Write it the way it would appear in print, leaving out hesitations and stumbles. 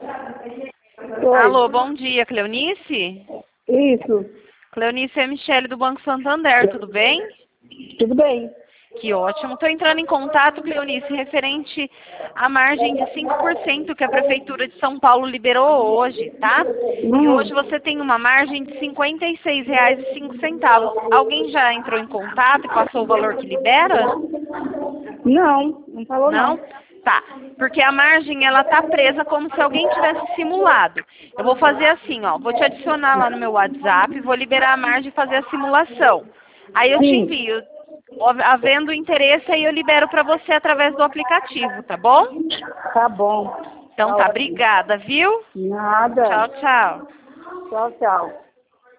Oi. Alô, bom dia, Cleonice? Isso. Cleonice é Michele do Banco Santander, tudo bem? Tudo bem. Que ótimo. Estou entrando em contato, Cleonice, referente à margem de 5% que a Prefeitura de São Paulo liberou hoje, tá? E hoje você tem uma margem de R$ 56,05. Alguém já entrou em contato e passou o valor que libera? Não falou Não? Tá, porque a margem ela tá presa como se alguém tivesse simulado. Eu vou fazer assim, ó, vou te adicionar lá no meu WhatsApp, vou liberar a margem e fazer a simulação. Aí eu te Sim. envio. Havendo interesse, aí eu libero para você através do aplicativo, tá bom? Tá bom. Então tá, ótimo. obrigada, viu? Nada. Tchau, tchau. Tchau, tchau.